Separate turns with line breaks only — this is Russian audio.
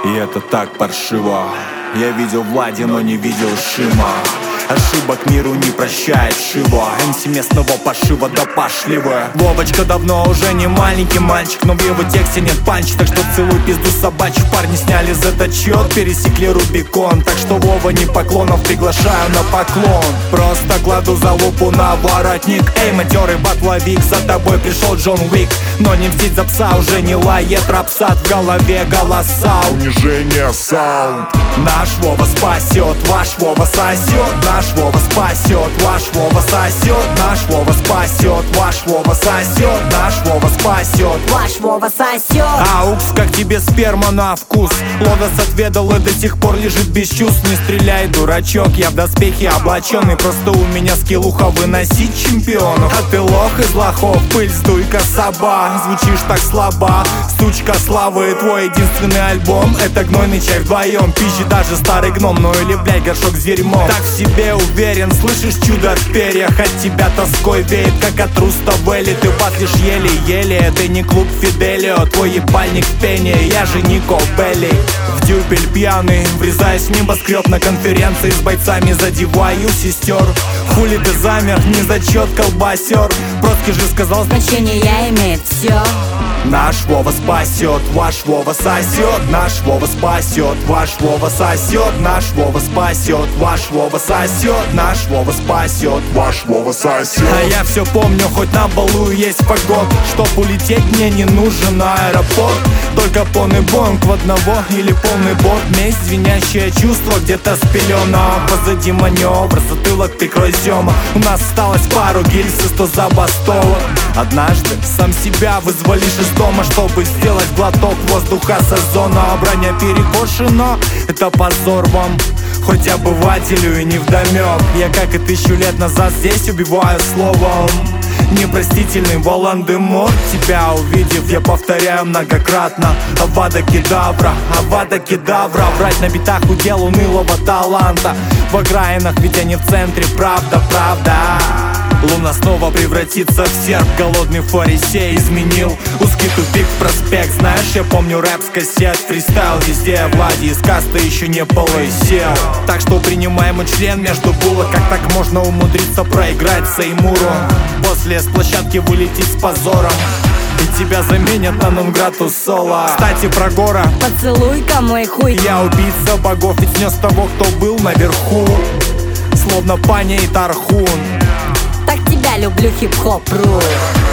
И это так паршиво. Я видел Влади, но не видел Шима. Ошибок миру не прощает Шива. МС местного пошива да пошливая. Вовочка давно уже не маленький мальчик, но в его тексте нет панчи. Так что целую пизду собачью. Парни сняли зачет, пересекли Рубикон. Так что Вова не поклонов, приглашаю на поклон. Просто кладу за лупу на воротник. Эй, матерый батловик, за тобой пришел Джон Уик. Но не мстить за пса уже не лает рапсат. В голове голоса,
унижение, саунд.
Наш Вова спасет, ваш Вова сосет. Наш Вова спасет, ваш Вова сосет. Наш Вова спасет, ваш Вова сосет. Наш Вова спасет,
ваш Вова сосет.
Аукс, как тебе сперма на вкус? Лодос отведал и до сих пор лежит без чувств. Не стреляй, дурачок, я в доспехе облаченный. Просто у меня скиллуха выносить чемпионов. А ты лох из лохов, пыль, сдуй-ка соба. Звучишь так слабо, сучка славы. Твой единственный альбом — это гнойный чай вдвоем. Пизжи даже старый гном, ну или, блядь, горшок с дерьмом. Так в себе уверен, слышишь чудо в перьях. От тебя тоской веет, как от Руставели. Ты батлишь еле-еле, это не клуб Фиделио. Твой ебальник в пене, я же Нико Белли. В дюпель пьяный, врезаясь в небоскреб на конференции с бойцами, задеваю сестер. Хули ты замер, не зачет, колбасер. Проски же сказал,
значение я имеет все.
Наш Вова спасет, ваш Вова сосет. Наш Вова спасет, ваш Вова сосет. Наш Вова спасет, ваш Вова сосет. Наш Вова спасет,
ваш Вова сосет.
А я все помню, хоть на балу есть погон. Чтоб улететь, мне не нужен аэропорт. Только полный бонг в одного или полный борт. Месть, звенящее чувство где-то спелено. Позади маневр, затылок прикрой зема. У нас осталось пару гильз и 100 забастовок. Однажды сам себя вызволишь из дома, чтобы сделать глоток воздуха с озона. Броня перекошена, это позор вам, хоть обывателю и невдомек. Я, как и 1000 лет назад, здесь убиваю словом. Непростительный Волан-де-Морт. Тебя увидев, я повторяю многократно: Авада Кедавра, Авада Кедавра. Врать на битах удел унылого таланта. В окраинах, ведь они в центре, правда, правда. Луна снова превратится в серп. Голодный фарисей изменил узкий тупик в проспект. Знаешь, я помню рэп с кассет. Фристайл везде, Влади из каста еще не полысел. Так что принимай мой член между булок. Как так можно умудриться проиграть Сеймуру? После с площадки вылететь с позором, и тебя заменят на Нонграту соло. Кстати, про Гора.
Поцелуй-ка мой хуй.
Я убийца богов, ведь снес того, кто был наверху. Словно Паня и Тархун.
Так тебя люблю, хип-хоп-ру.